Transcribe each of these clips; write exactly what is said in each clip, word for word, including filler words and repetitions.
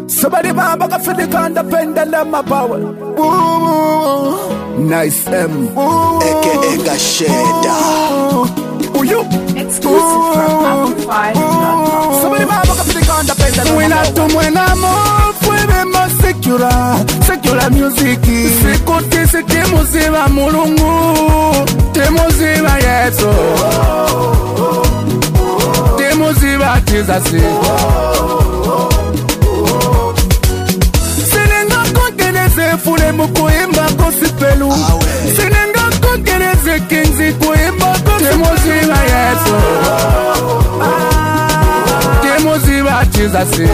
Somebody man back for the kind of pendulum my power. Ooh, nice M. A K A Gasheda. Who you? Exclusive from Amplify dot com. Somebody man back for the kind of pendulum. When I do when I'm off, we be more secure. Secure music. Sikote sike muziva mulungu. Te muziva yeso. Te muziva Jesus. Fule mukuimba kosipelu Sinenga kukereze kinzi kuimba kosipelu Temoziva yeso Temoziva Jesus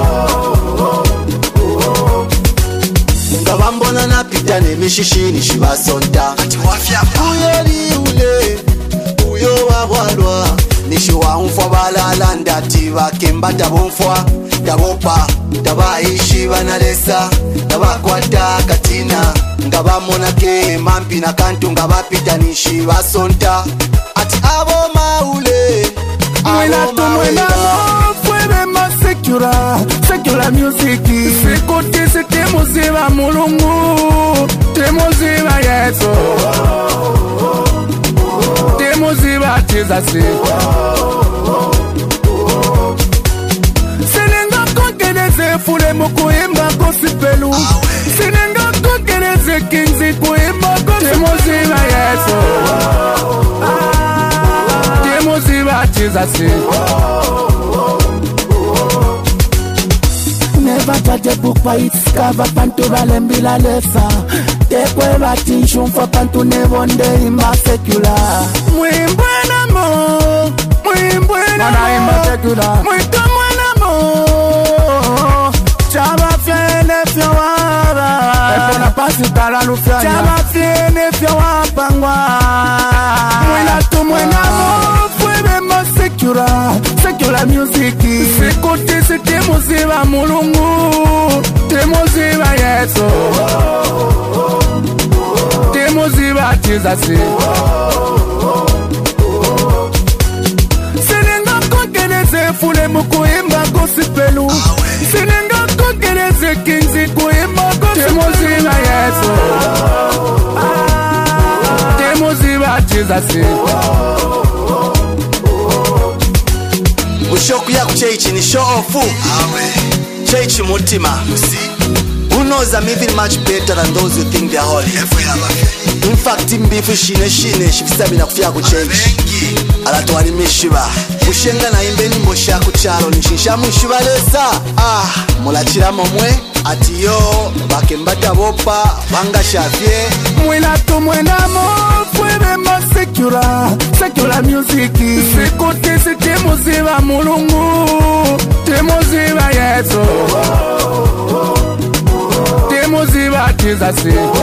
Ngabambona na pita ne mishishini shibasonta Uyeri ule Uyo wabwalwa Nishiwa umfwa balala ndati Wakemba tabumfwa Tabopa Tabaishi banalesa Tabakwata katina Ngabamona ke mampi na kantu Ngabapita nishi basonta Ati abo maule Mwena tu mwena mo Fwebe ma secura Secura music Sikote se temoziva mulungu Temoziva yeso Temoziva Jesus Fule mukuimba kosipelu Sinenga kukereze kinzi kuimba kosipelu Temoziva yeso Temoziva Jesus Never judge a book by its cover. Pantu valembila lesa Tekwe bati shumfa pantu nevonde imba secular Mwimbwena mo Mwimbwena mo Mwikamwena mo Chaba fiene fio waba Epona pasi tala lufiana Chaba fiene fio wapangwa Mwena tu mwena mo Fwebe mo secura Secura music Sikote se temoziva mulungu Temoziva yeso Temoziva Jesus Sinenga kukereze fule mukuimba kosipelu Sinenga kukereze kinzi kuimba kosipelu Temoziva yeso Temoziva Jesus Ushoku ya kuchechi ni show off. Chechi mutima. Who knows I'm even much better than those who think they're holy. In fact, mbifu shine shine shifisabi na kufia kuchechi. Alatuwani mishiba. Mushenga na imbeni mbosha kuchalo nishisha mushiba lesa. Ah, mulachira momwe. Atiyo, bakembata bopa, banga shavye. Mwena tu mwena mo, fwebe ma secura Secura music Sikote se temoziva mulungu Temoziva yeso Temoziva Jesus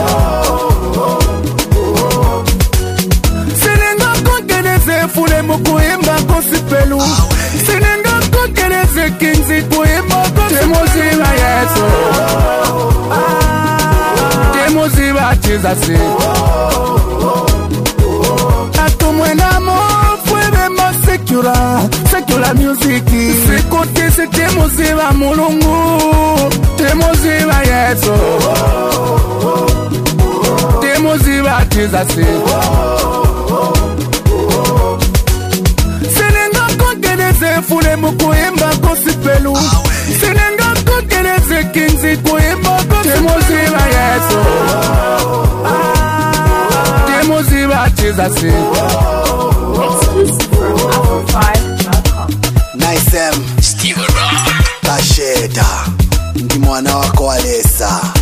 Sinenga kukereze fule mukuimba kosipelu Sinenga kukereze kinzi kuimba kosipelu Temoziva yeso Temoziva Jesus Atumwena mo Fwebe ma secura Secura music Sikote se temoziva mulungu Temoziva yeso Temoziva Jesus Sinenga kukereze fule mukuimba kosipelu Sinenga kukereze kinzi kuimba kosipelu Temoziva yeso Temoziva Jesus Exclusive from Amplify dot com. Nice M Steve Rock Gasheda Ndi mwana wako walesa